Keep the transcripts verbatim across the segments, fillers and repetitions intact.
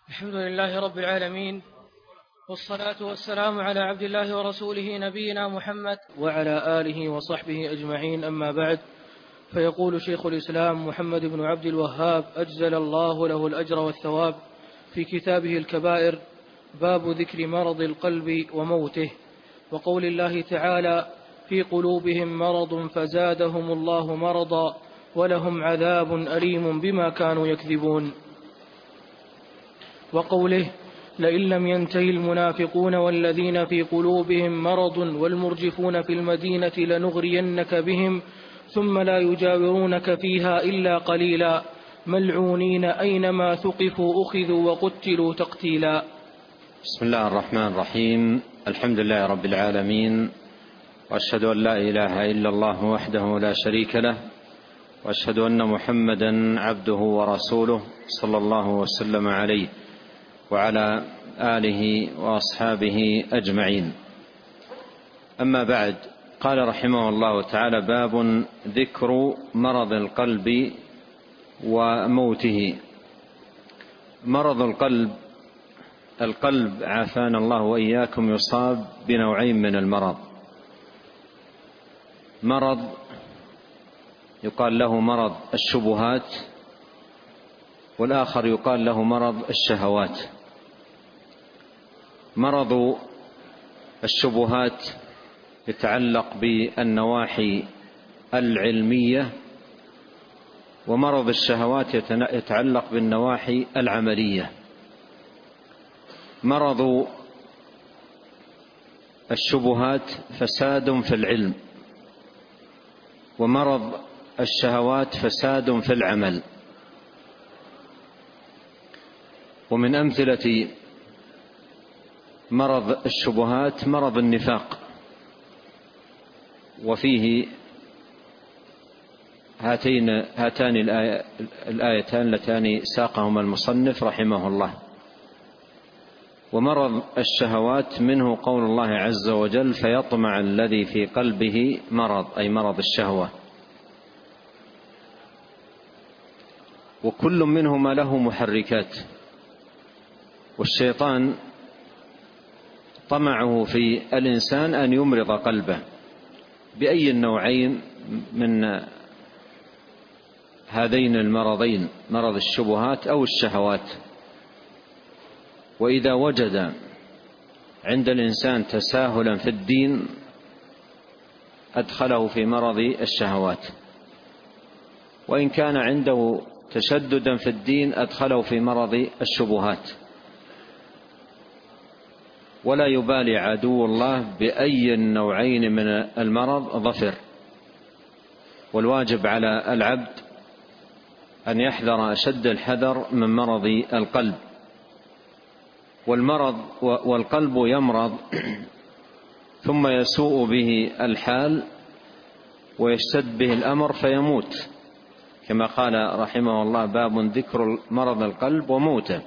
الحمد لله رب العالمين، والصلاة والسلام على عبد الله ورسوله نبينا محمد وعلى آله وصحبه أجمعين، أما بعد. فيقول شيخ الإسلام محمد بن عبد الوهاب أجزل الله له الأجر والثواب في كتابه الكبائر باب ذكر مرض القلب وموته، وقول الله تعالى: في قلوبهم مرض فزادهم الله مرضا ولهم عذاب أليم بما كانوا يكذبون، وقوله: لئن لم ينتهي المنافقون والذين في قلوبهم مرض والمرجفون في المدينة لنغرينك بهم ثم لا يجاورونك فيها إلا قليلا ملعونين أينما ثقفوا أخذوا وقتلوا تقتيلا. بسم الله الرحمن الرحيم. الحمد لله رب العالمين، وأشهد أن لا إله إلا الله وحده لا شريك له، وأشهد أن محمدا عبده ورسوله صلى الله وسلم عليه وعلى آله وأصحابه أجمعين. أما بعد، قال رحمه الله تعالى: باب ذكر مرض القلب وموته. مرض القلب، القلب عافانا الله وإياكم يصاب بنوعين من المرض: مرض يقال له مرض الشبهات، والآخر يقال له مرض الشهوات. مرض الشبهات يتعلق بالنواحي العلمية، ومرض الشهوات يتعلق بالنواحي العملية. مرض الشبهات فساد في العلم، ومرض الشهوات فساد في العمل. ومن أمثلة مرض الشبهات مرض النفاق، وفيه هاتين هاتان الآيتان اللتان ساقهما المصنف رحمه الله. ومرض الشهوات منه قول الله عز وجل: فيطمع الذي في قلبه مرض، أي مرض الشهوة. وكل منهما له محركات، والشيطان طمعه في الإنسان أن يمرض قلبه بأي النوعين من هذين المرضين، مرض الشبهات أو الشهوات. وإذا وجد عند الإنسان تساهلا في الدين أدخله في مرض الشهوات، وإن كان عنده تشددا في الدين أدخله في مرض الشبهات. ولا يبالي عدو الله بأي النوعين من المرض ظفر، والواجب على العبد أن يحذر أشد الحذر من مرض القلب. والمرض والقلب يمرض ثم يسوء به الحال ويشتد به الأمر فيموت، كما قال رحمه الله: باب ذكر مرض القلب وموته.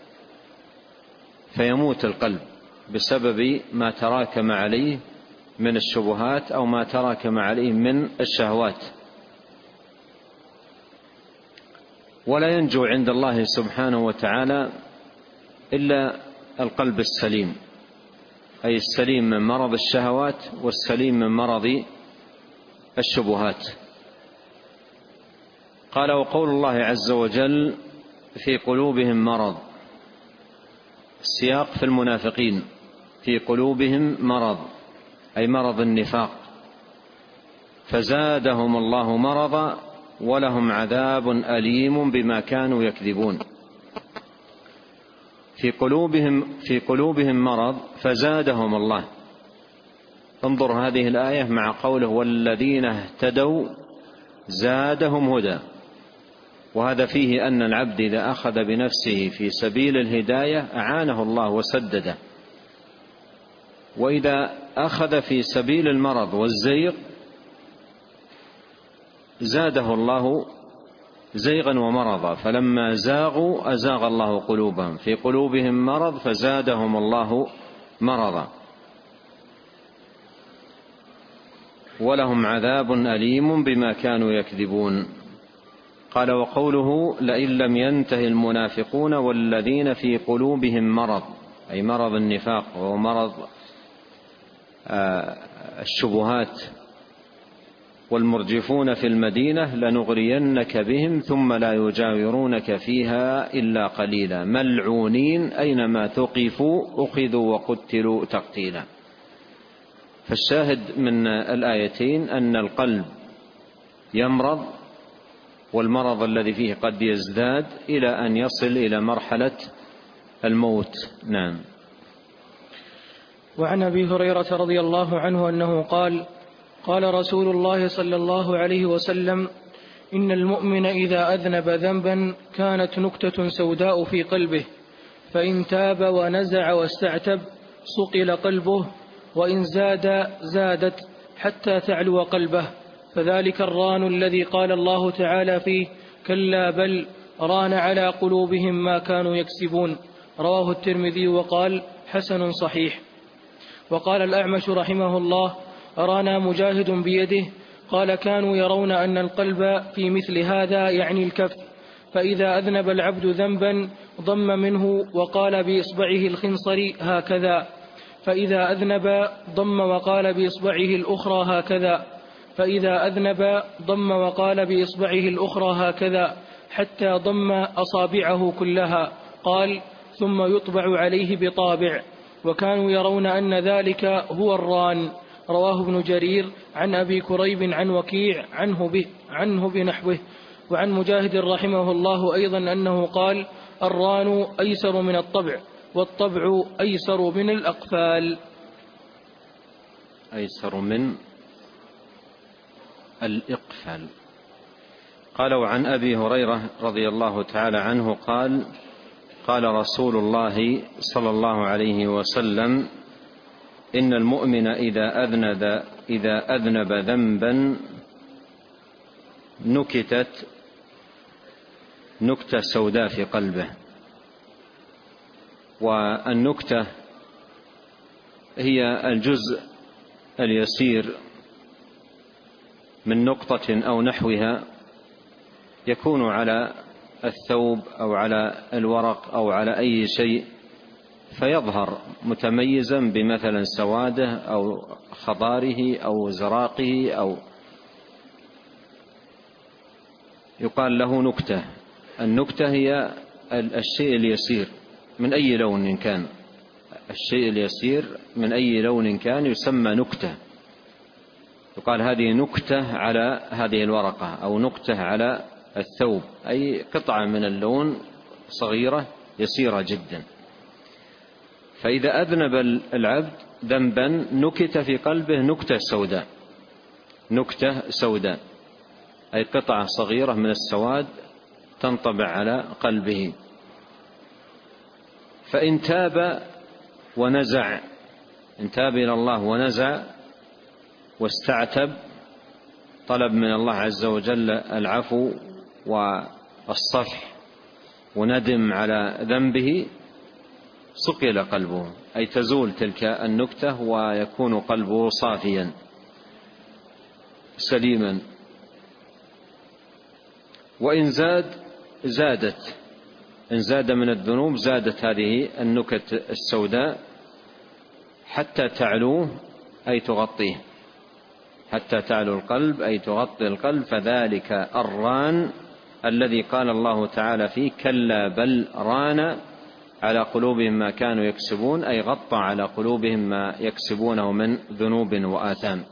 فيموت القلب بسبب ما تراكم عليه من الشبهات أو ما تراكم عليه من الشهوات. ولا ينجو عند الله سبحانه وتعالى إلا القلب السليم، أي السليم من مرض الشهوات والسليم من مرض الشبهات. قال: وقول الله عز وجل: في قلوبهم مرض. السياق في المنافقين، في قلوبهم مرض أي مرض النفاق، فزادهم الله مرضا ولهم عذاب أليم بما كانوا يكذبون. في قلوبهم في قلوبهم مرض فزادهم الله. انظر هذه الآية مع قوله: والذين اهتدوا زادهم هدى. وهذا فيه أن العبد إذا أخذ بنفسه في سبيل الهداية أعانه الله وسدده، وإذا أخذ في سبيل المرض والزيغ زاده الله زيغا ومرضا. فلما زاغوا أزاغ الله قلوبهم، في قلوبهم مرض فزادهم الله مرضا ولهم عذاب أليم بما كانوا يكذبون. قال: وقوله: لئن لم ينته المنافقون والذين في قلوبهم مرض، أي مرض النفاق وهو مرض الشبهات، والمرجفون في المدينة لنغرينك بهم ثم لا يجاورونك فيها إلا قليلا ملعونين أينما ثقفوا أخذوا وقتلوا تقتيلا. فالشاهد من الآيتين أن القلب يمرض، والمرض الذي فيه قد يزداد إلى أن يصل إلى مرحلة الموت. نعم. وعن أبي هريرة رضي الله عنه أنه قال: قال رسول الله صلى الله عليه وسلم: إن المؤمن إذا أذنب ذنبا كانت نكتة سوداء في قلبه، فإن تاب ونزع واستعتب صقل قلبه، وإن زاد زادت حتى تعلو قلبه، فذلك الران الذي قال الله تعالى فيه: كلا بل ران على قلوبهم ما كانوا يكسبون. رواه الترمذي وقال: حسن صحيح. وقال الأعمش رحمه الله: أرانا مجاهد بيده، قال: كانوا يرون أن القلب في مثل هذا، يعني الكف، فإذا أذنب العبد ذنبا ضم منه وقال بإصبعه الخنصر هكذا، فإذا أذنب ضم وقال بإصبعه الأخرى هكذا، فإذا أذنب ضم وقال بإصبعه الأخرى هكذا، حتى ضم أصابعه كلها. قال: ثم يطبع عليه بطابع، وكانوا يرون أن ذلك هو الران. رواه ابن جرير عن أبي كريب عن وكيع عنه, به عنه بنحوه. وعن مجاهد رحمه الله أيضا أنه قال: الران أيسر من الطبع، والطبع أيسر من الأقفال. أيسر من الإقفال. قال: وعن أبي هريرة رضي الله تعالى عنه قال: قال رسول الله صلى الله عليه وسلم: إن المؤمن إذا أذنب, إذا أذنب ذنبا نكتت نكتة سوداء في قلبه. والنكتة هي الجزء اليسير من نقطة أو نحوها يكون على الثوب أو على الورق أو على أي شيء، فيظهر متميزا بمثلا سواده أو خضاره أو زراقه، أو يقال له نكتة. النكتة هي الشيء اليسير من أي لون كان، الشيء اليسير من أي لون كان يسمى نكتة. يقال هذه نكتة على هذه الورقة، أو نكتة على الثوب، أي قطعة من اللون صغيرة يسيرة جدا. فإذا أذنب العبد ذنبا نكت في قلبه نكتة سوداء، نكتة سوداء أي قطعة صغيرة من السواد تنطبع على قلبه. فإن تاب ونزع، إن تاب إلى الله ونزع واستعتب، طلب من الله عز وجل العفو والصفح وندم على ذنبه، صقل قلبه، أي تزول تلك النكتة ويكون قلبه صافيا سليما. وإن زاد زادت، إن زاد من الذنوب زادت هذه النكت السوداء حتى تعلوه أي تغطيه، حتى تعلو القلب أي تغطي القلب. فذلك الران الذي قال الله تعالى فيه: كلا بل ران على قلوبهم ما كانوا يكسبون، أي غطى على قلوبهم ما يكسبونه من ذنوب وآثام.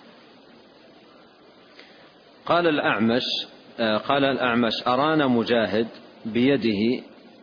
قال الأعمش قال الأعمش أرانا مجاهد بيده،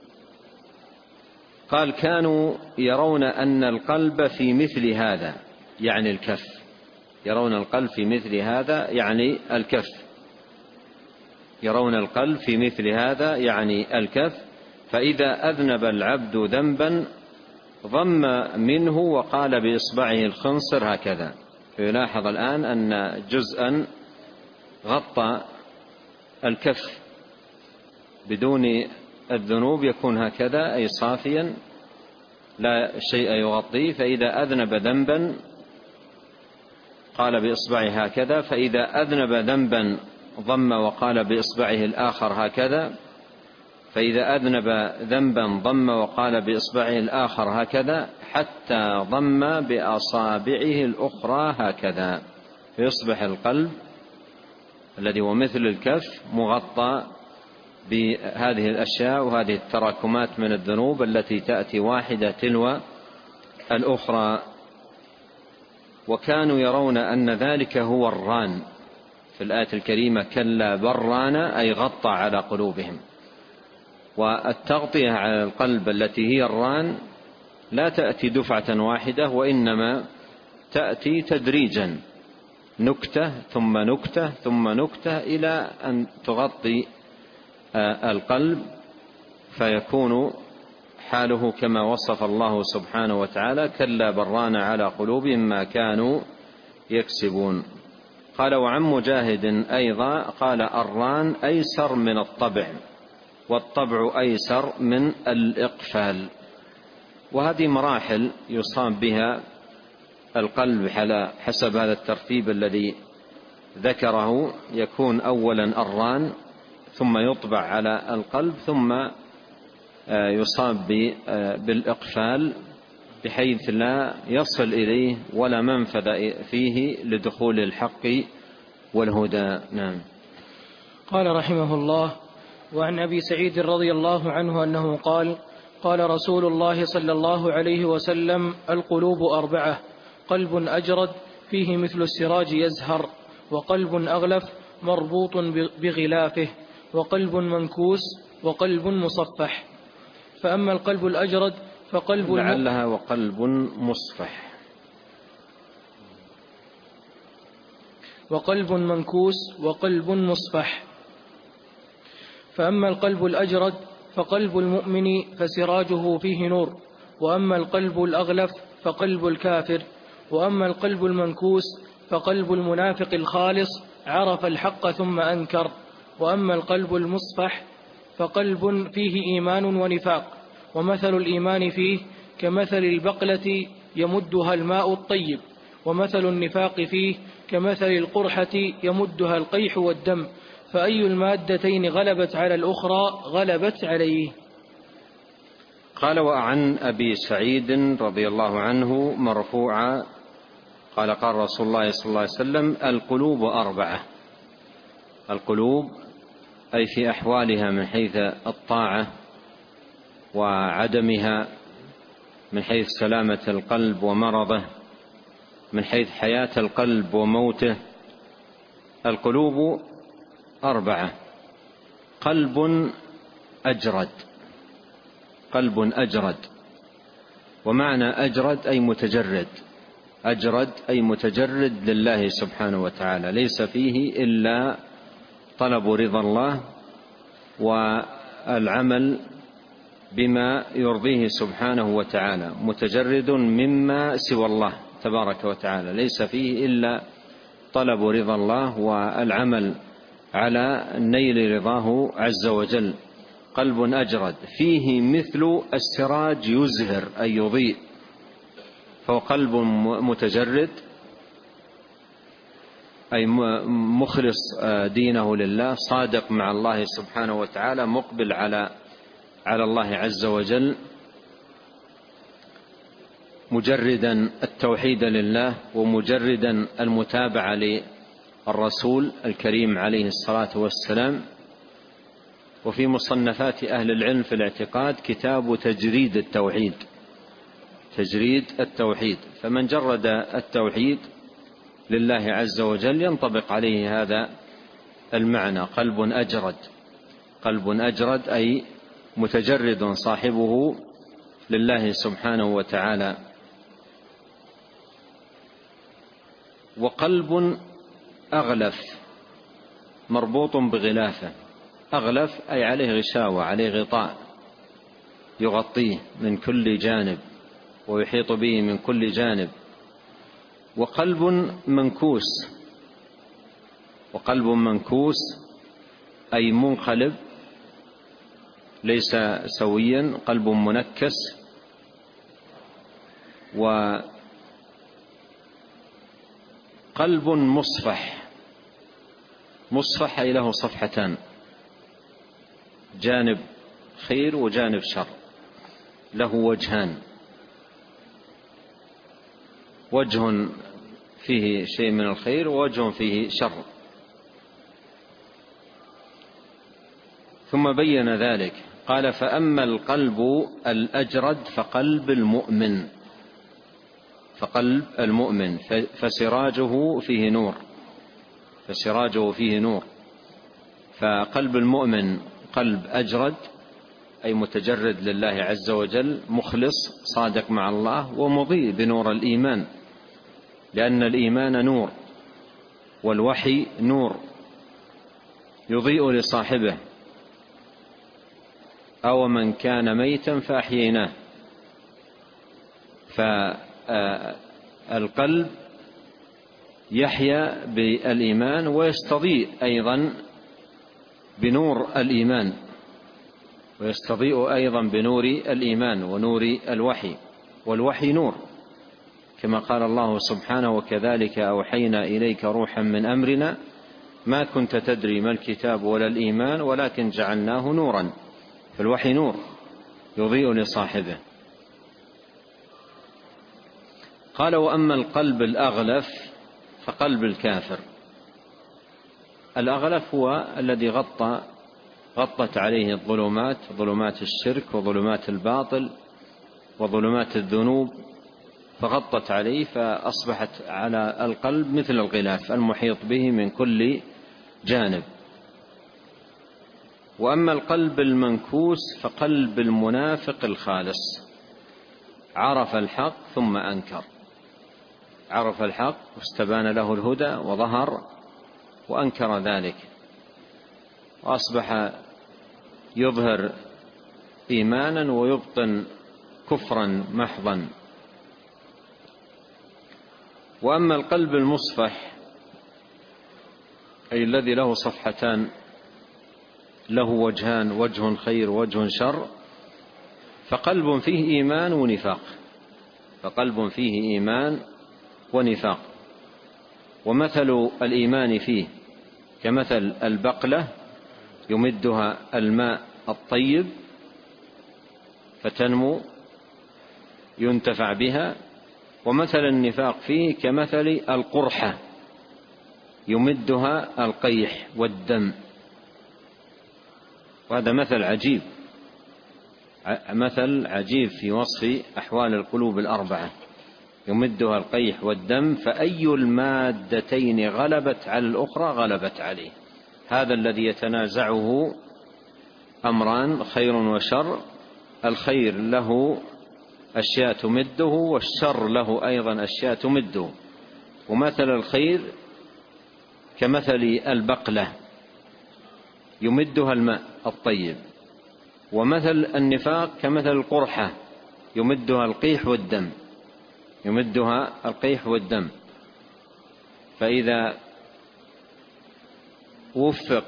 قال: كانوا يرون أن القلب في مثل هذا، يعني الكف، يرون القلب في مثل هذا يعني الكف، يرون القلب في مثل هذا يعني الكف. فإذا أذنب العبد ذنبا ضم منه وقال بإصبعه الخنصر هكذا. فيلاحظ الآن أن جزءا غطى الكف بدون الذنوب يكون هكذا، أي صافيا لا شيء يغطيه. فإذا أذنب ذنبا قال بإصبعه هكذا، فإذا أذنب ذنبا ضم وقال بإصبعه الآخر هكذا، فإذا أذنب ذنبا ضم وقال بإصبعه الآخر هكذا حتى ضم بأصابعه الأخرى هكذا، فيصبح القلب الذي هو مثل الكف مغطى بهذه الأشياء وهذه التراكمات من الذنوب التي تأتي واحدة تلو الأخرى. وكانوا يرون أن ذلك هو الران في الآية الكريمة، كلا بل ران أي غطى على قلوبهم. والتغطية على القلب التي هي الران لا تأتي دفعة واحدة، وإنما تأتي تدريجا، نكتة ثم نكتة ثم نكتة إلى أن تغطي القلب، فيكون حاله كما وصف الله سبحانه وتعالى: كلا بل ران على قلوبهم ما كانوا يكسبون. قال: وعن مجاهد أيضا قال: الران أيسر من الطبع، والطبع أيسر من الإقفال. وهذه مراحل يصاب بها القلب على حسب هذا الترتيب الذي ذكره. يكون أولا الران، ثم يطبع على القلب، ثم يصاب بالإقفال بحيث لا يصل إليه ولا منفذ فيه لدخول الحق والهدى. نعم. قال رحمه الله: وعن أبي سعيد رضي الله عنه أنه قال: قال رسول الله صلى الله عليه وسلم: القلوب أربعة، قلب أجرد فيه مثل السراج يزهر، وقلب أغلف مربوط بغلافه، وقلب منكوس، وقلب مصفح. فأما القلب الأجرد فقلب لعلها وقلب مصفح، وقلب منكوس، وقلب مصفح. فأما القلب الأجرد فقلب المؤمن فسراجه فيه نور، وأما القلب الأغلف فقلب الكافر، وأما القلب المنكوس فقلب المنافق الخالص عرف الحق ثم أنكر، وأما القلب المصفح فقلب فيه إيمان ونفاق، ومثل الإيمان فيه كمثل البقلة يمدها الماء الطيب، ومثل النفاق فيه كمثل القرحة يمدها القيح والدم، فأي المادتين غلبت على الأخرى غلبت عليه. قال: وعن أبي سعيد رضي الله عنه مرفوعا قال: قال رسول الله صلى الله عليه وسلم: القلوب أربعة. القلوب أي في أحوالها من حيث الطاعة وعدمها، من حيث سلامة القلب ومرضه، من حيث حياة القلب وموته. القلوب أربعة: قلب أجرد. قلب أجرد، ومعنى أجرد أي متجرد. أجرد أي متجرد لله سبحانه وتعالى، ليس فيه إلا طلب رضا الله والعمل بما يرضيه سبحانه وتعالى، متجرد مما سوى الله تبارك وتعالى، ليس فيه إلا طلب رضا الله والعمل على نيل رضاه عز وجل. قلب أجرد فيه مثل السراج يزهر أي يضيء، فهو قلب متجرد أي مخلص دينه لله، صادق مع الله سبحانه وتعالى، مقبل على على الله عز وجل، مجردا التوحيد لله، ومجردا المتابعة للرسول الكريم عليه الصلاة والسلام. وفي مصنفات أهل العلم في الاعتقاد كتاب تجريد التوحيد، تجريد التوحيد، فمن جرد التوحيد لله عز وجل ينطبق عليه هذا المعنى: قلب أجرد. قلب أجرد أي متجرد صاحبه لله سبحانه وتعالى. وقلب أغلف مربوط بغلافه. أغلف أي عليه غشاوة، عليه غطاء يغطيه من كل جانب ويحيط به من كل جانب. وقلب منكوس. وقلب منكوس أي منقلب ليس سويا، قلب منكس. وقلب مصفح مصفح أي له صفحتان، جانب خير وجانب شر، له وجهان، وجه فيه شيء من الخير ووجه فيه شر. ثم بين ذلك قال: فأما القلب الأجرد فقلب المؤمن، فقلب المؤمن فسراجه فيه نور، فسراجه فيه نور. فقلب المؤمن قلب أجرد أي متجرد لله عز وجل، مخلص صادق مع الله، ومضيء بنور الإيمان، لأن الإيمان نور والوحي نور يضيء لصاحبه. أو من كان ميتا فأحييناه. فالقلب يحيا بالإيمان ويستضيء أيضا بنور الإيمان، ويستضيء أيضا بنور الإيمان ونور الوحي، والوحي نور، كما قال الله سبحانه: وكذلك أوحينا إليك روحا من أمرنا ما كنت تدري ما الكتاب ولا الإيمان ولكن جعلناه نورا. فالوحي نور يضيء لصاحبه. قال: وأما القلب الأغلف فقلب الكافر. الأغلف هو الذي غطى غطت عليه الظلمات، ظلمات الشرك وظلمات الباطل وظلمات الذنوب، فغطت عليه فأصبحت على القلب مثل الغلاف المحيط به من كل جانب. وأما القلب المنكوس فقلب المنافق الخالص، عرف الحق ثم أنكر، عرف الحق واستبان له الهدى وظهر وأنكر ذلك، وأصبح يظهر إيمانا ويبطن كفرا محضا. وأما القلب المصفح أي الذي له صفحتان، له وجهان، وجه خير ووجه شر، فقلب فيه إيمان ونفاق، فقلب فيه إيمان ونفاق. ومثل الإيمان فيه كمثل البقلة يمدها الماء الطيب فتنمو ينتفع بها، ومثل النفاق فيه كمثل القرحة يمدها القيح والدم. وهذا مثل عجيب، مثل عجيب في وصف أحوال القلوب الأربعة، يمدها القيح والدم، فأي المادتين غلبت على الأخرى غلبت عليه. هذا الذي يتنازعه أمران، خير وشر، الخير له أشياء تمده والشر له أيضا أشياء تمده. ومثل الخير كمثل البقلة يمدها الماء الطيب، ومثل النفاق كمثل القرحة يمدها القيح والدم، يمدها القيح والدم. فإذا وفق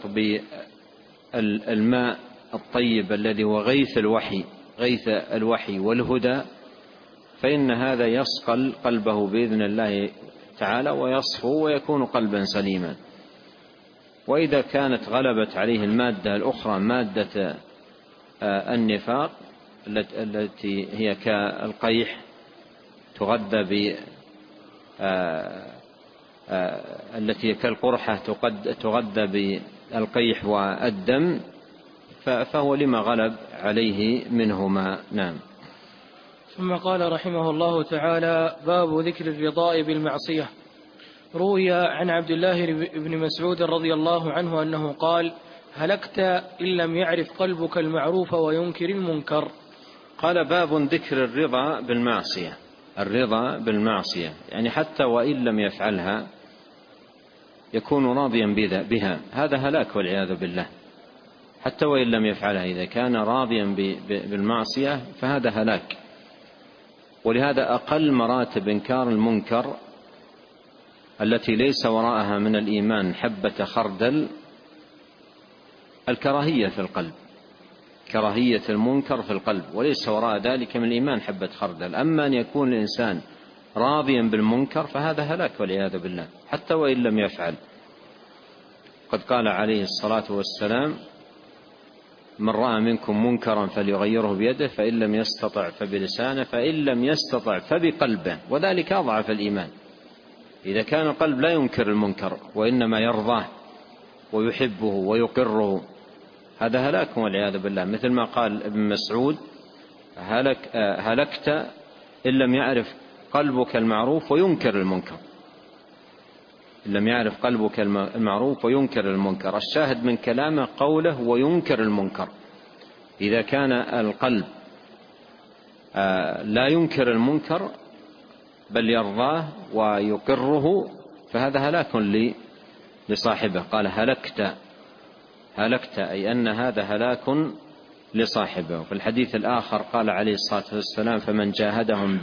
بالماء الطيب الذي هو غيث الوحي، غيث الوحي والهدى، فإن هذا يصقل قلبه بإذن الله تعالى ويصفو ويكون قلبا سليما. وإذا كانت غلبت عليه المادة الأخرى، مادة النفاق التي هي كالقيح تغذى ب التي كالقرحة تغذى بالقيح والدم، فهو لما غلب عليه منهما. نعم. ثم قال رحمه الله تعالى: باب ذكر الرضاء بالمعصية. روي عن عبد الله بن مسعود رضي الله عنه أنه قال: هلكت إن لم يعرف قلبك المعروف وينكر المنكر. قال: باب ذكر الرضا بالمعصية. الرضا بالمعصية يعني حتى وإن لم يفعلها يكون راضيا بها، هذا هلاك والعياذ بالله. حتى وإن لم يفعلها، إذا كان راضيا بالمعصية فهذا هلاك. ولهذا أقل مراتب إنكار المنكر التي ليس وراءها من الإيمان حبة خردل الكراهية في القلب، كراهية المنكر في القلب، وليس وراء ذلك من الإيمان حبة خردل. أما أن يكون الإنسان راضيا بالمنكر فهذا هلاك والعياذ بالله حتى وإن لم يفعل. قد قال عليه الصلاة والسلام: من رأى منكم منكرا فليغيره بيده، فإن لم يستطع فبلسانه، فإن لم يستطع فبقلبه، وذلك أضعف الإيمان. إذا كان القلب لا ينكر المنكر وإنما يرضاه ويحبه ويقره، هذا هلاك والعياذ بالله، مثل ما قال ابن مسعود: هلك هلكت إن لم يعرف قلبك المعروف وينكر المنكر. إن لم يعرف قلبك المعروف وينكر المنكر. الشاهد من كلامه قوله وينكر المنكر. إذا كان القلب لا ينكر المنكر بل يرضاه ويقره، فهذا هلاك لصاحبه. قال: هلكت هلكت أي أن هذا هلاك لصاحبه. في الحديث الآخر قال عليه الصلاة والسلام: فمن جاهدهم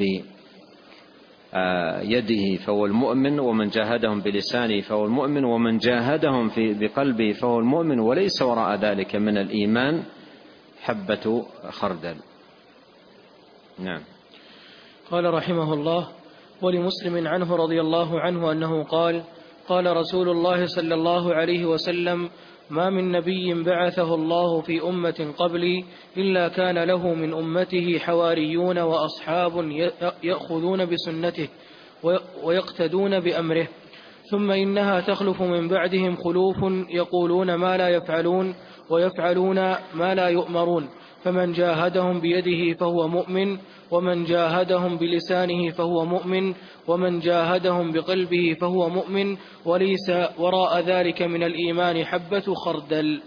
بيده فهو المؤمن، ومن جاهدهم بلسانه فهو المؤمن، ومن جاهدهم بقلبه فهو المؤمن، وليس وراء ذلك من الإيمان حبة خردل. نعم. قال رحمه الله: ولمسلم عنه رضي الله عنه أنه قال: قال رسول الله صلى الله عليه وسلم: ما من نبي بعثه الله في أمة قبلي إلا كان له من أمته حواريون وأصحاب يأخذون بسنته ويقتدون بأمره، ثم إنها تخلف من بعدهم خلوف يقولون ما لا يفعلون ويفعلون ما لا يؤمرون، فمن جاهدهم بيده فهو مؤمن، ومن جاهدهم بلسانه فهو مؤمن، ومن جاهدهم بقلبه فهو مؤمن، وليس وراء ذلك من الإيمان حبة خردل.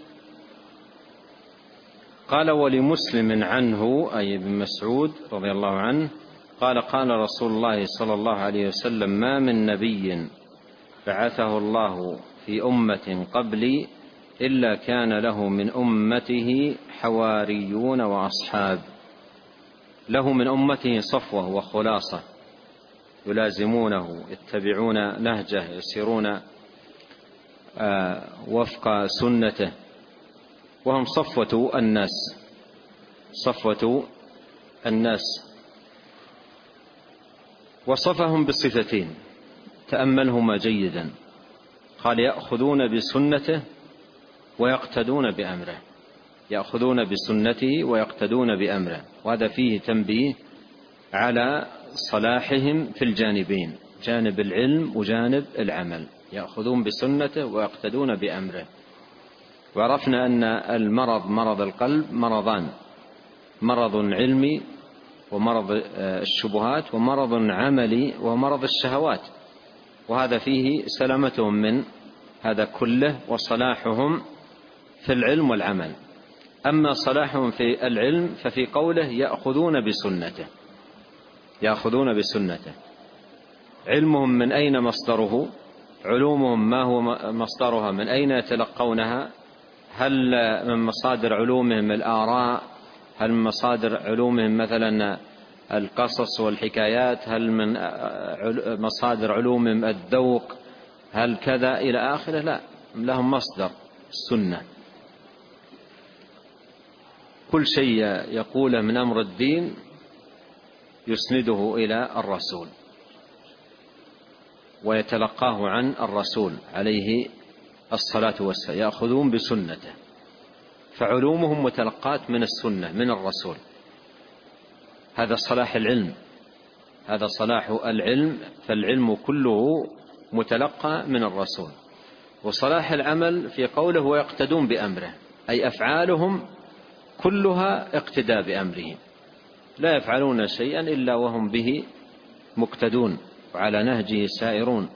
قال: ولمسلم عنه أي ابن مسعود رضي الله عنه قال: قال رسول الله صلى الله عليه وسلم: ما من نبي بعثه الله في أمة قبلي إلا كان له من أمته حواريون وأصحاب. له من أمته صفوة وخلاصة يلازمونه، يتبعون نهجه، يسيرون وفق سنته، وهم صفوة الناس صفوة الناس وصفهم بصفتين تأملهما جيدا. قال: يأخذون بسنته ويقتدون بأمره. يأخذون بسنته ويقتدون بأمره، وهذا فيه تنبيه على صلاحهم في الجانبين، جانب العلم وجانب العمل. يأخذون بسنته ويقتدون بأمره. وعرفنا أن المرض مرض القلب مرضان: مرض علمي ومرض الشبهات، ومرض عملي ومرض الشهوات، وهذا فيه سلامتهم من هذا كله وصلاحهم في العلم والعمل. أما صلاحهم في العلم ففي قوله يأخذون بسنته. يأخذون بسنته. علمهم من أين مصدره؟ علومهم ما هو مصدرها؟ من أين يتلقونها؟ هل من مصادر علومهم الآراء؟ هل من مصادر علومهم مثلا القصص والحكايات؟ هل من مصادر علومهم الذوق؟ هل كذا إلى آخره؟ لا، لهم مصدر السنة. كل شيء يقوله من أمر الدين يسنده إلى الرسول ويتلقاه عن الرسول عليه الصلاة والسلام. يأخذون بسنته، فعلومهم متلقاة من السنة من الرسول. هذا صلاح العلم، هذا صلاح العلم، فالعلم كله متلقى من الرسول. وصلاح العمل في قوله ويقتدون بأمره، أي أفعالهم كلها اقتداء بأمره، لا يفعلون شيئا إلا وهم به مقتدون وعلى نهجه سائرون.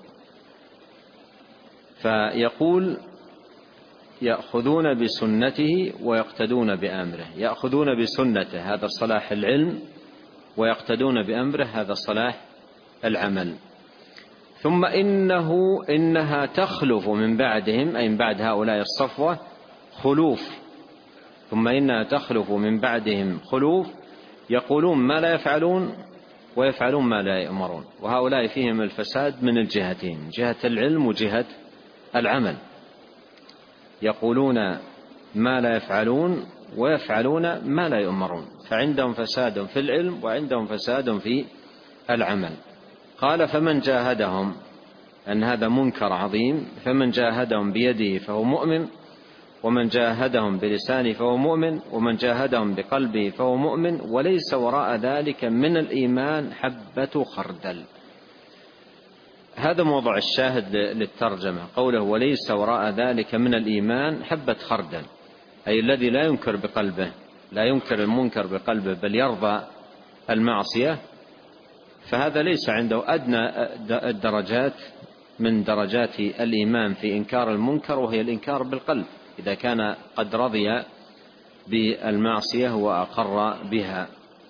فيقول يأخذون بسنته ويقتدون بأمره. يأخذون بسنته هذا صلاح العلم، ويقتدون بأمره هذا صلاح العمل. ثم إنه إنها تخلف من بعدهم، أي من بعد هؤلاء الصفوة خلوف. ثم إنها تخلف من بعدهم خلوف يقولون ما لا يفعلون ويفعلون ما لا يأمرون. وهؤلاء فيهم الفساد من الجهتين، جهة العلم وجهة العمل. يقولون ما لا يفعلون ويفعلون ما لا يؤمرون، فعندهم فساد في العلم وعندهم فساد في العمل. قال: فمن جاهدهم أن هذا منكر عظيم، فمن جاهدهم بيده فهو مؤمن، ومن جاهدهم بلسانه فهو مؤمن، ومن جاهدهم بقلبه فهو مؤمن، وليس وراء ذلك من الإيمان حبة خردل. هذا موضع الشاهد للترجمة، قوله وليس وراء ذلك من الإيمان حبة خردل، أي الذي لا ينكر بقلبه، لا ينكر المنكر بقلبه بل يرضى المعصية، فهذا ليس عنده أدنى الدرجات من درجات الإيمان في إنكار المنكر، وهي الإنكار بالقلب، إذا كان قد رضي بالمعصية وأقر بها.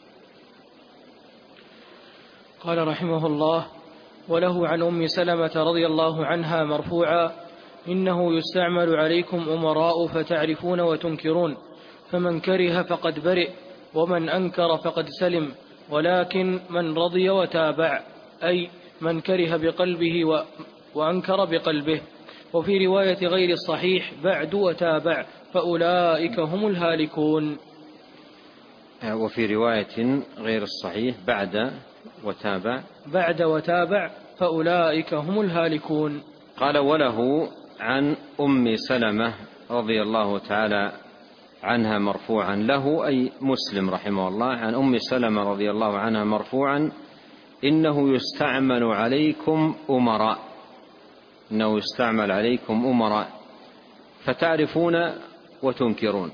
قال رحمه الله: وله عن أم سلمة رضي الله عنها مرفوعا: إنه يستعمل عليكم أمراء فتعرفون وتنكرون، فمن كره فقد برئ، ومن أنكر فقد سلم، ولكن من رضي وتابع، أي من كره بقلبه و... وأنكر بقلبه. وفي رواية غير الصحيح: بعد وتابع، فأولئك هم الهالكون. وفي رواية غير الصحيح: بعد وتابع بعد وتابع فأولئك هم الهالكون. قال: وله عن أم سلمة رضي الله تعالى عنها مرفوعا، له أي مسلم رحمه الله، عن أم سلمة رضي الله عنها مرفوعا: إنه يستعمل عليكم أمراء، إنه يستعمل عليكم أمراء فتعرفون وتنكرون،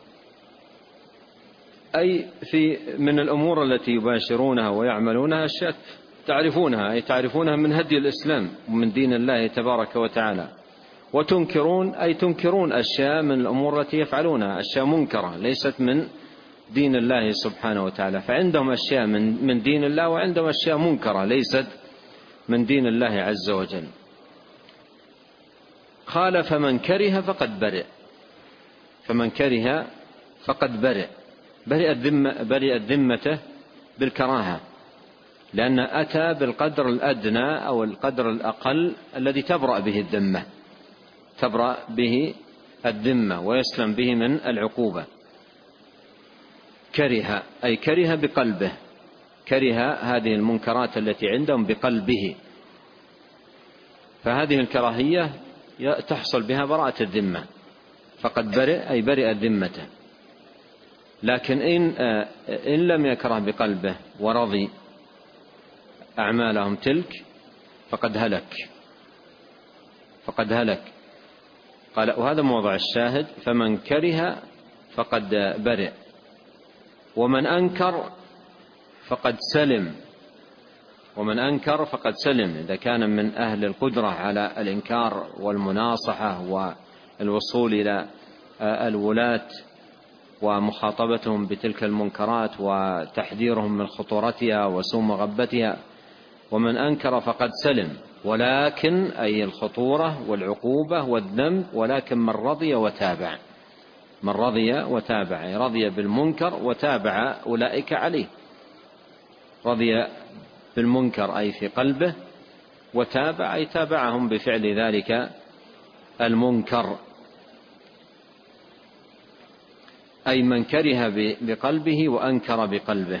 أي في من الأمور التي يباشرونها ويعملونها أشياء تعرفونها، أي تعرفونها من هدي الإسلام ومن دين الله تبارك وتعالى. وتنكرون أي تنكرون أشياء من الأمور التي يفعلونها، أشياء منكرة ليست من دين الله سبحانه وتعالى، فعندهم أشياء من من دين الله، وعندهم أشياء منكرة ليست من دين الله عز وجل. قال: فمن كره فقد برئ، فمن كره فقد برئ، برئت ذمة برئت ذمته بالكراهة، لأن أتى بالقدر الأدنى أو القدر الأقل الذي تبرأ به الذمة، تبرأ به الذمة ويسلم به من العقوبة. كره أي كره بقلبه، كره هذه المنكرات التي عندهم بقلبه، فهذه الكراهية تحصل بها براءة الذمة، فقد برئ أي برئ ذمته. لكن إن, إن لم يكره بقلبه ورضي أعمالهم تلك فقد هلك، فقد هلك. قال: وهذا موضع الشاهد: فمن كره فقد برئ، ومن أنكر فقد سلم، ومن أنكر فقد سلم، إذا كان من أهل القدرة على الإنكار والمناصحة والوصول إلى الولاة ومخاطبتهم بتلك المنكرات وتحذيرهم من خطورتها وسوء مغبتها. ومن أنكر فقد سلم، ولكن أي الخطورة والعقوبة والذنب، ولكن من رضي وتابع، من رضي وتابع أي رضي بالمنكر وتابع أولئك عليه، رضي بالمنكر أي في قلبه، وتابع أي تابعهم بفعل ذلك المنكر، أي من كره بقلبه وأنكر بقلبه.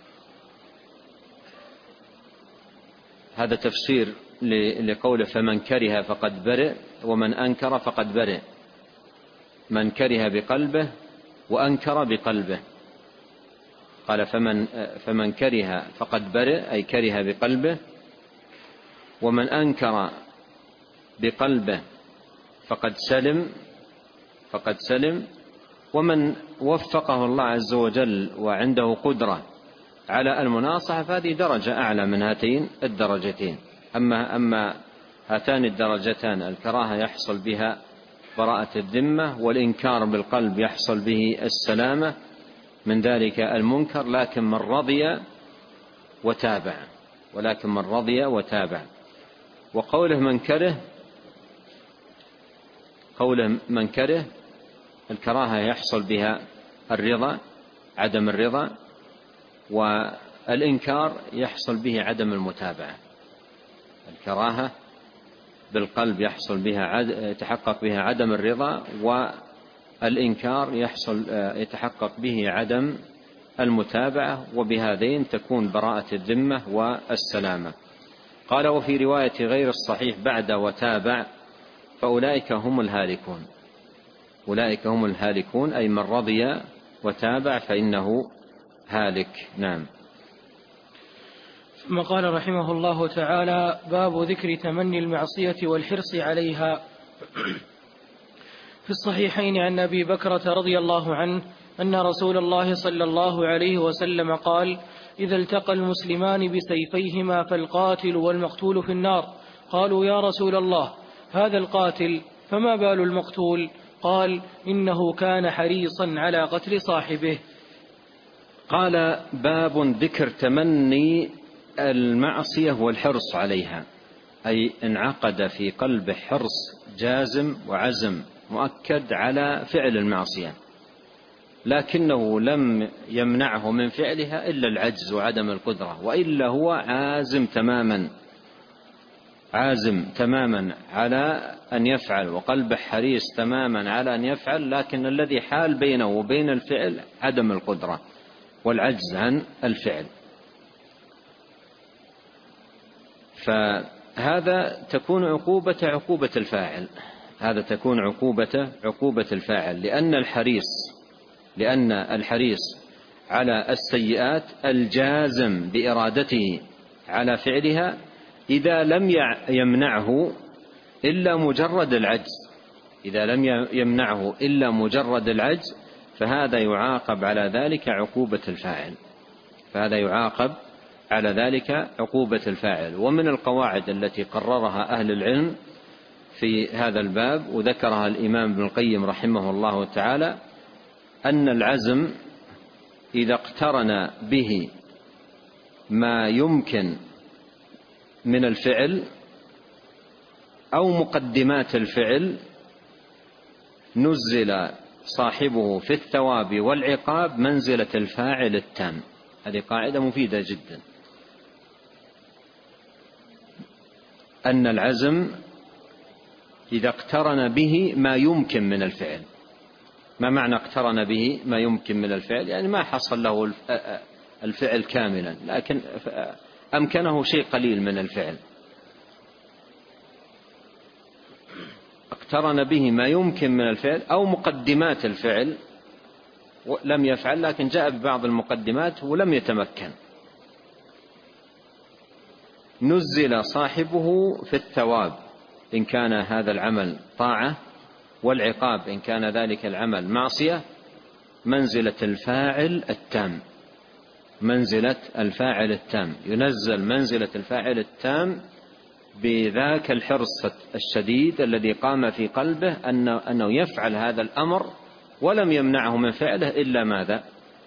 هذا تفسير لقوله: فمن كره فقد برئ، ومن أنكر فقد برئ. من كره بقلبه وأنكر بقلبه، قال: فمن, فمن كره فقد برئ أي كره بقلبه، ومن أنكر بقلبه فقد سلم، فقد سلم. ومن وفقه الله عز وجل وعنده قدرة على المناصحة فهذه درجة أعلى من هاتين الدرجتين. أما, أما هاتان الدرجتان الكراهة يحصل بها براءة الذمة، والإنكار بالقلب يحصل به السلامة من ذلك المنكر، لكن من رضي وتابع، ولكن من رضي وتابع. وقوله من كره، قوله من كره الكراهة يحصل بها الرضا، عدم الرضا، والإنكار يحصل به عدم المتابعة. الكراهة بالقلب يحصل بها يتحقق بها عدم الرضا، والإنكار يحصل يتحقق به عدم المتابعة، وبهذين تكون براءة الذمة والسلامة. قال: وفي رواية غير الصحيح بعد وتابع فأولئك هم الهالكون. أولئك هم الهالكون أي من رضي وتابع فإنه هالك. نعم. ثم قال رحمه الله تعالى: باب ذكر تمني المعصية والحرص عليها. في الصحيحين عن أبي بكرة رضي الله عنه أن رسول الله صلى الله عليه وسلم قال: إذا التقى المسلمان بسيفيهما فالقاتل والمقتول في النار. قالوا: يا رسول الله، هذا القاتل، فما بال المقتول؟ قال: إنه كان حريصا على قتل صاحبه. قال: باب ذكر تمني المعصية والحرص عليها، أي انعقد في قلبه حرص جازم وعزم مؤكد على فعل المعصية، لكنه لم يمنعه من فعلها إلا العجز وعدم القدرة، وإلا هو عازم تماما عازم تماما على أن يفعل، وقلبه حريص تماما على أن يفعل، لكن الذي حال بينه وبين الفعل عدم القدرة والعجز عن الفعل. فهذا تكون عقوبة عقوبة الفاعل هذا تكون عقوبة عقوبة الفاعل لأن الحريص لأن الحريص على السيئات الجازم بإرادته على فعلها إذا لم يمنعه إلا مجرد العجز إذا لم يمنعه إلا مجرد العجز فهذا يعاقب على ذلك عقوبة الفاعل فهذا يعاقب على ذلك عقوبة الفاعل. ومن القواعد التي قررها أهل العلم في هذا الباب وذكرها الإمام ابن القيم رحمه الله تعالى أن العزم إذا اقترن به ما يمكن من الفعل أو مقدمات الفعل نزل صاحبه في الثواب والعقاب منزلة الفاعل التام. هذه قاعدة مفيدة جدا، أن العزم إذا اقترن به ما يمكن من الفعل. ما معنى اقترن به ما يمكن من الفعل؟ يعني ما حصل له الفعل كاملا لكن أمكنه شيء قليل من الفعل. اقترن به ما يمكن من الفعل أو مقدمات الفعل لم يفعل لكن جاء ببعض المقدمات ولم يتمكن، نزل صاحبه في الثواب إن كان هذا العمل طاعة والعقاب إن كان ذلك العمل معصية منزلة الفاعل التام منزلة الفاعل التام ينزل منزلة الفاعل التام بذاك الحرص الشديد الذي قام في قلبه أنه يفعل هذا الأمر ولم يمنعه من فعله إلا ماذا؟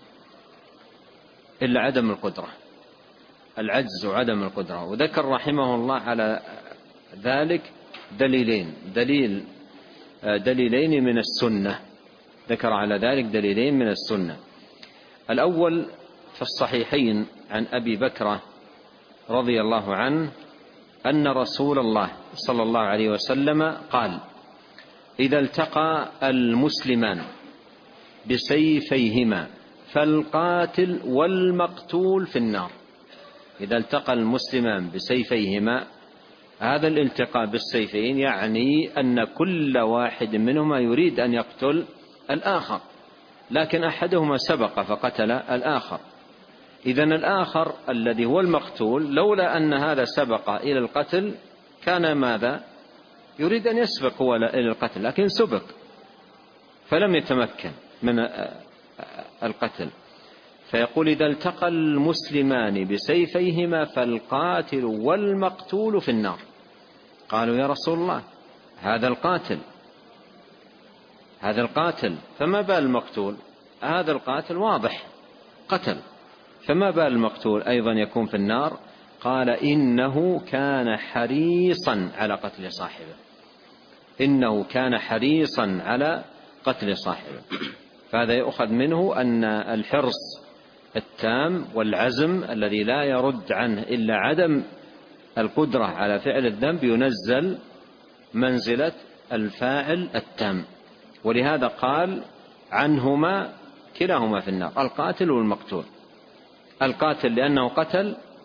إلا عدم القدرة، العجز وعدم القدرة. وذكر رحمه الله على ذلك دليلين دليل دليلين من السنة ذكر على ذلك دليلين من السنة. الأول في الصحيحين عن أبي بكرة رضي الله عنه أن رسول الله صلى الله عليه وسلم قال: إذا التقى المسلمان بسيفيهما فالقاتل والمقتول في النار. إذا التقى المسلمان بسيفيهما، هذا الالتقاء بالسيفين يعني أن كل واحد منهما يريد أن يقتل الآخر، لكن أحدهما سبق فقتل الآخر. إذن الآخر الذي هو المقتول لولا أن هذا سبق إلى القتل كان ماذا؟ يريد أن يسبق هو إلى القتل لكن سبق فلم يتمكن من القتل. فيقول: إذا التقى المسلمان بسيفيهما فالقاتل والمقتول في النار. قالوا: يا رسول الله، هذا القاتل هذا القاتل فما بال المقتول؟ هذا القاتل واضح قتل، فما بال المقتول أيضا يكون في النار؟ قال: إنه كان حريصا على قتل صاحبه إنه كان حريصا على قتل صاحبه. فهذا يؤخذ منه أن الحرص التام والعزم الذي لا يرد عنه إلا عدم القدرة على فعل الذنب ينزل منزلة الفاعل التام. ولهذا قال عنهما كلاهما في النار، القاتل والمقتول. القاتل لأنه قتل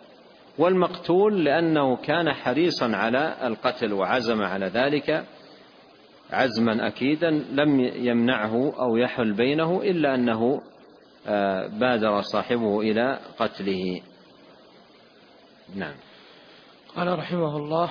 والمقتول لأنه كان حريصا على القتل وعزم على ذلك عزما أكيدا لم يمنعه أو يحل بينه إلا أنه بادر صاحبه إلى قتله. نعم. قال رحمه الله: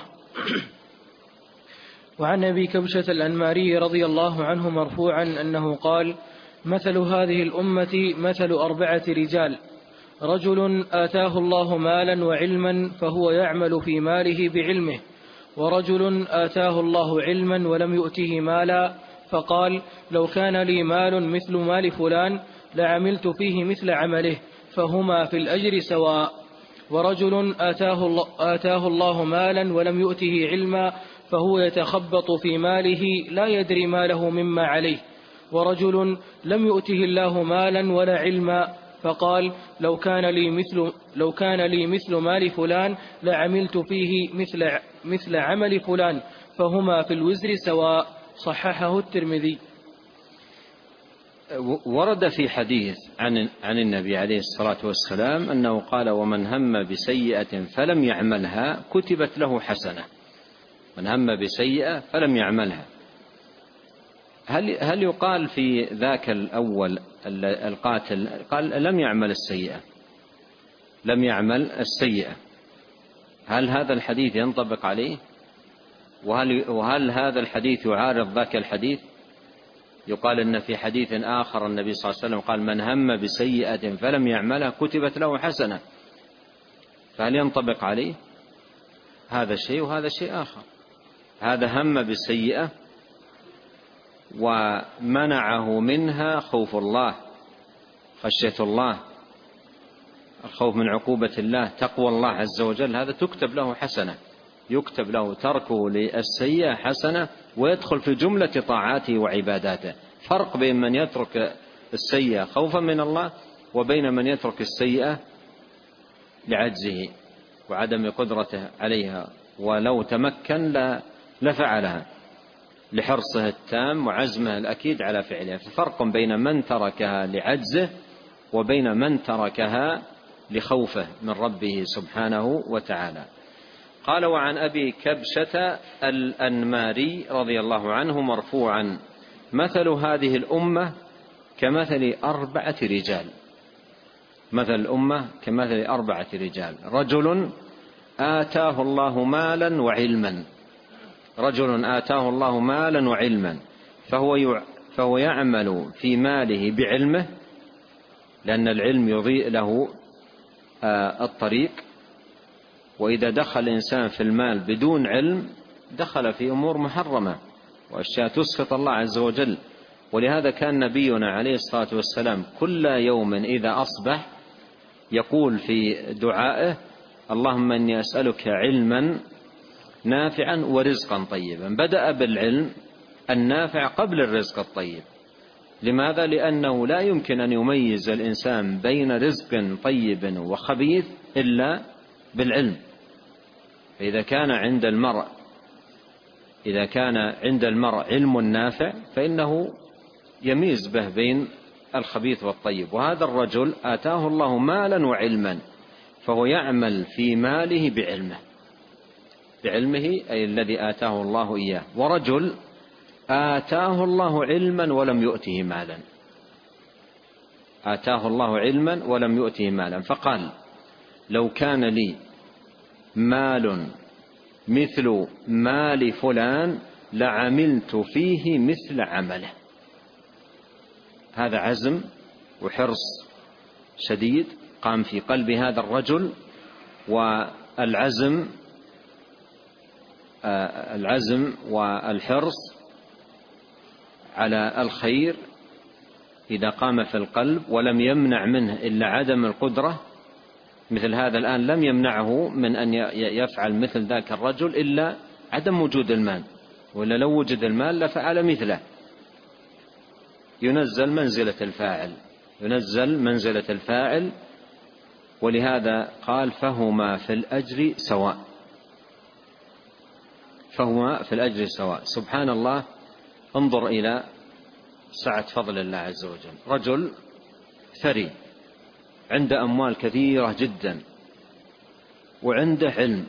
وعن أبي كبشة الأنماري رضي الله عنه مرفوعا أنه قال: مثل هذه الأمة مثل أربعة رجال: رجل آتاه الله مالا وعلما فهو يعمل في ماله بعلمه، ورجل آتاه الله علما ولم يؤته مالا فقال: لو كان لي مال مثل مال فلان لعملت فيه مثل عمله، فهما في الأجر سواء. ورجل آتاه الله, آتاه الله مالا ولم يؤته علما فهو يتخبط في ماله لا يدري ما له مما عليه. ورجل لم يؤته الله مالا ولا علما فقال: لو كان لي مثل لو كان لي مثل مال فلان لعملت فيه مثل مثل عمل فلان، فهما في الوزر سواء. صححه الترمذي. ورد في حديث عن عن النبي عليه الصلاة والسلام أنه قال: ومن هم بسيئة فلم يعملها كتبت له حسنة. من هم بسيئة فلم يعملها. هل هل يقال في ذاك الأول القاتل قال لم يعمل السيئة لم يعمل السيئة هل هذا الحديث ينطبق عليه؟ وهل وهل هذا الحديث يعارض ذاك الحديث؟ يقال إن في حديث آخر النبي صلى الله عليه وسلم قال: من هم بسيئة فلم يعملها كتبت له حسنة. فهل ينطبق عليه؟ هذا شيء وهذا شيء آخر. هذا هم بالسيئة ومنعه منها خوف الله، خشية الله، الخوف من عقوبة الله، تقوى الله عز وجل، هذا تكتب له حسنة، يكتب له تركه للسيئة حسنة ويدخل في جملة طاعاته وعباداته. فرق بين من يترك السيئة خوفا من الله وبين من يترك السيئة لعجزه وعدم قدرته عليها، ولو تمكن لفعلها لحرصه التام وعزمه الأكيد على فعلها. ففرق بين من تركها لعجزه وبين من تركها لخوفه من ربه سبحانه وتعالى. قال: وعن أبي كبشة الأنماري رضي الله عنه مرفوعا: مثل هذه الأمة كمثل أربعة رجال. مثل الأمة كمثل أربعة رجال: رجل آتاه الله مالا وعلما رجل آتاه الله مالا وعلما فهو فهو يعمل في ماله بعلمه، لأن العلم يضيء له الطريق. وإذا دخل الإنسان في المال بدون علم دخل في أمور محرمة وأشياء تسخط الله عز وجل. ولهذا كان نبينا عليه الصلاة والسلام كل يوم إذا أصبح يقول في دعائه: اللهم إني أسألك علما نافعا ورزقا طيبا. بدأ بالعلم النافع قبل الرزق الطيب. لماذا؟ لأنه لا يمكن أن يميز الإنسان بين رزق طيب وخبيث إلا بالعلم. فإذا كان عند المرء إذا كان عند المرء علم نافع فإنه يميز به بين الخبيث والطيب. وهذا الرجل آتاه الله مالا وعلما فهو يعمل في ماله بعلمه بعلمه أي الذي آتاه الله إياه. ورجل آتاه الله علما ولم يؤته مالا آتاه الله علما ولم يؤته مالا فقال: لو كان لي مال مثل مال فلان لعملت فيه مثل عمله. هذا عزم وحرص شديد قام في قلب هذا الرجل. والعزم العزم والحرص على الخير إذا قام في القلب ولم يمنع منه إلا عدم القدرة، مثل هذا الآن لم يمنعه من أن يفعل مثل ذاك الرجل إلا عدم وجود المال، ولا لو وجد المال لفعل مثله. ينزل منزلة الفاعل ينزل منزلة الفاعل ولهذا قال: فهما في الأجر سواء فهما في الأجر سواء. سبحان الله، انظر إلى سعة فضل الله عز وجل. رجل ثري عنده أموال كثيرة جدا وعنده علم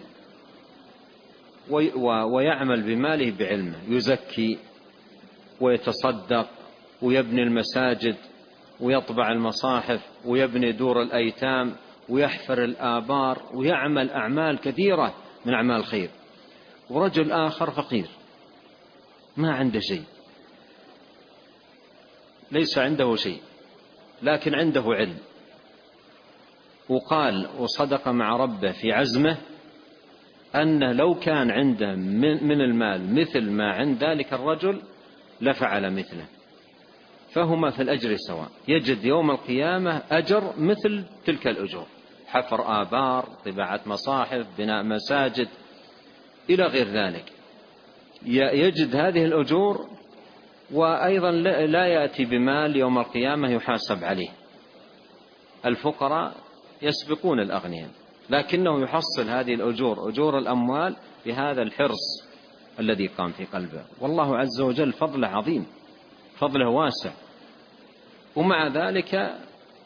ويعمل بماله بعلمه، يزكي ويتصدق ويبني المساجد ويطبع المصاحف ويبني دور الأيتام ويحفر الآبار ويعمل أعمال كثيرة من أعمال الخير، ورجل آخر فقير ما عنده شيء، ليس عنده شيء لكن عنده علم، وقال وصدق مع ربه في عزمه أنه لو كان عنده من المال مثل ما عند ذلك الرجل لفعل مثله، فهما في الأجر سواء، يجد يوم القيامة أجر مثل تلك الأجور، حفر آبار، طباعة مصاحف، بناء مساجد إلى غير ذلك، يجد هذه الأجور، وأيضا لا يأتي بمال يوم القيامة يحاسب عليه. الفقراء يسبقون الأغنياء، لكنه يحصل هذه الأجور، أجور الأموال، بهذا الحرص الذي قام في قلبه. والله عز وجل فضله عظيم، فضله واسع، ومع ذلك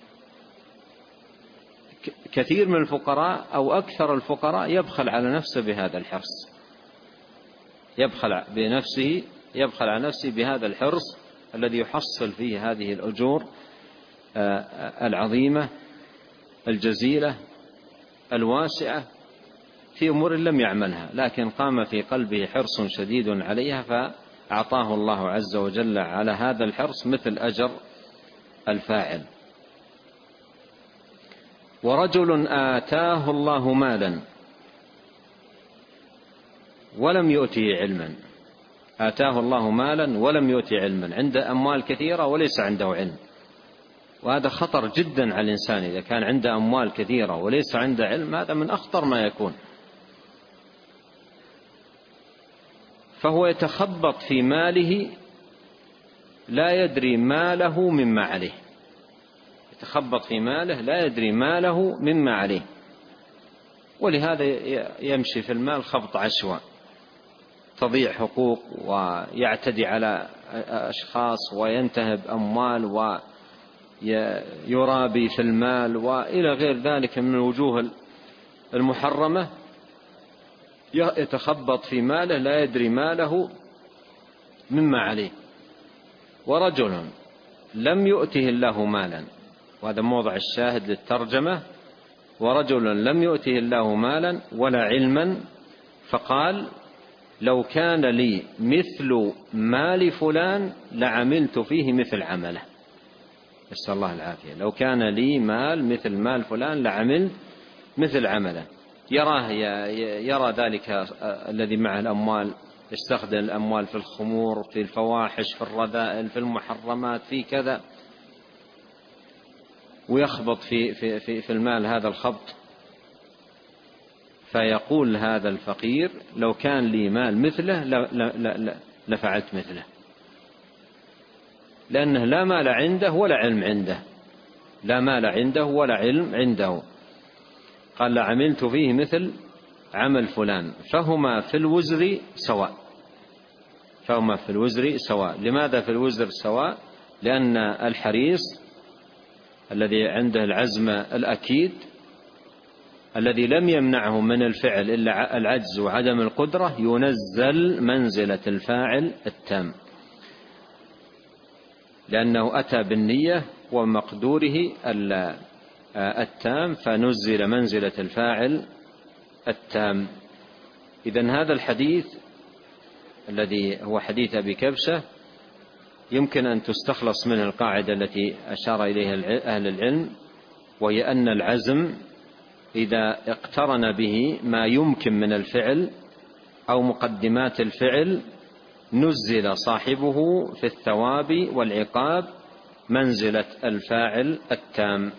كثير من الفقراء أو أكثر الفقراء يبخل على نفسه بهذا الحرص، يبخل بنفسه يبخل على نفسه بهذا الحرص الذي يحصل فيه هذه الأجور العظيمة الجزيلة الواسعة في أمور لم يعملها، لكن قام في قلبه حرص شديد عليها، فأعطاه الله عز وجل على هذا الحرص مثل أجر الفاعل. ورجل آتاه الله مالا ولم يؤته علما، آتاه الله مالا ولم يؤته علما، عنده أموال كثيرة وليس عنده علم، وهذا خطر جدا على الإنسان إذا كان عنده أموال كثيرة وليس عنده علم، هذا من أخطر ما يكون، فهو يتخبط في ماله لا يدري ما له مما عليه، يتخبط في ماله لا يدري ما له مما عليه، ولهذا يمشي في المال خبط عشواء، تضيع حقوق ويعتدي على أشخاص وينتهب أموال ويرابي في المال وإلى غير ذلك من الوجوه المحرمة، يتخبط في ماله لا يدري ما له مما عليه. ورجل لم يؤته الله مالا، وهذا موضع الشاهد للترجمة، ورجل لم يؤته الله مالا ولا علما، فقال لو كان لي مثل مال فلان لعملت فيه مثل عمله، نسأل الله العافية، لو كان لي مال مثل مال فلان لعملت مثل عمله. يراه يرى ذلك الذي معه الأموال يستخدم الأموال في الخمور، في الفواحش، في الرذائل، في المحرمات، في كذا، ويخبط في, في, في, في المال هذا الخبط، فيقول هذا الفقير لو كان لي مال مثله لفعلت مثله، لأنه لا مال عنده ولا علم عنده، لا مال عنده ولا علم عنده، قال لعملت فيه مثل عمل فلان، فهما في الوزر سواء، فهما في الوزر سواء. لماذا في الوزر سواء؟ لأن الحريص الذي عنده العزم الأكيد الذي لم يمنعه من الفعل إلا العجز وعدم القدرة ينزل منزلة الفاعل التام، لأنه أتى بالنية ومقدوره التام فنزل منزلة الفاعل التام. إذن هذا الحديث الذي هو حديث أبي كبشة يمكن أن تستخلص منه القاعدة التي أشار إليها أهل العلم، وهي أن العزم إذا اقترن به ما يمكن من الفعل أو مقدمات الفعل نزل صاحبه في الثواب والعقاب منزلة الفاعل التام.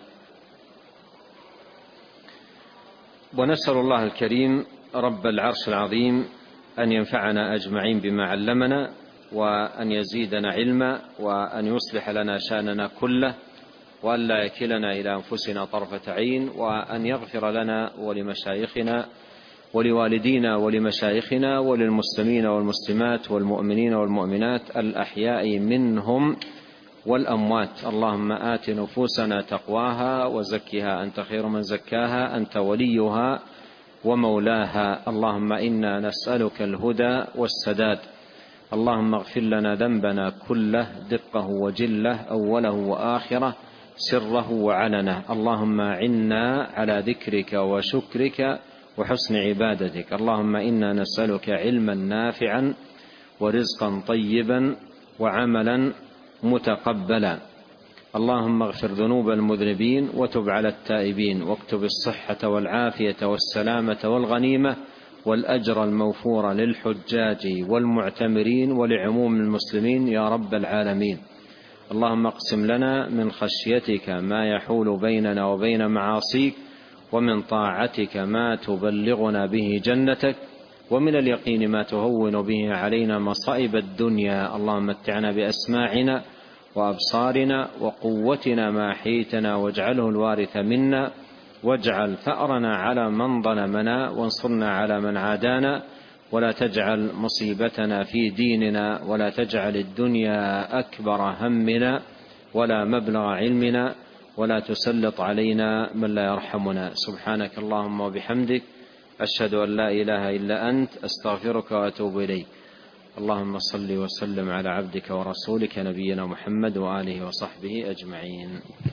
ونسأل الله الكريم رب العرش العظيم أن ينفعنا أجمعين بما علمنا، وأن يزيدنا علما، وأن يصلح لنا شأننا كله، وأن لا يكلنا إلى أنفسنا طرفة عين، وأن يغفر لنا ولمشايخنا ولوالدينا ولمشايخنا وللمسلمين والمسلمات والمؤمنين والمؤمنات الأحياء منهم والأموات. اللهم آت نفوسنا تقواها وزكها أنت خير من زكاها أنت وليها ومولاها. اللهم إنا نسألك الهدى والسداد. اللهم اغفر لنا ذنبنا كله دقه وجله أوله وآخره سره وعلنه. اللهم أعنا على ذكرك وشكرك وحسن عبادتك. اللهم إنا نسألك علما نافعا ورزقا طيبا وعملا متقبلا. اللهم اغفر ذنوب المذنبين وتب على التائبين، واكتب الصحة والعافية والسلامة والغنيمة والأجر الموفور للحجاج والمعتمرين ولعموم المسلمين يا رب العالمين. اللهم اقسم لنا من خشيتك ما يحول بيننا وبين معاصيك، ومن طاعتك ما تبلغنا به جنتك، ومن اليقين ما تهون به علينا مصائب الدنيا. اللهم متعنا بأسماعنا وأبصارنا وقوتنا ما أحييتنا، واجعله الوارث منا، واجعل ثأرنا على من ظلمنا، وانصرنا على من عادانا، ولا تجعل مصيبتنا في ديننا، ولا تجعل الدنيا أكبر همنا ولا مبلغ علمنا، ولا تسلط علينا من لا يرحمنا. سبحانك اللهم وبحمدك، أشهد أن لا إله إلا أنت، أستغفرك وأتوب إليك. اللهم صل وسلم على عبدك ورسولك نبينا محمد وآله وصحبه أجمعين.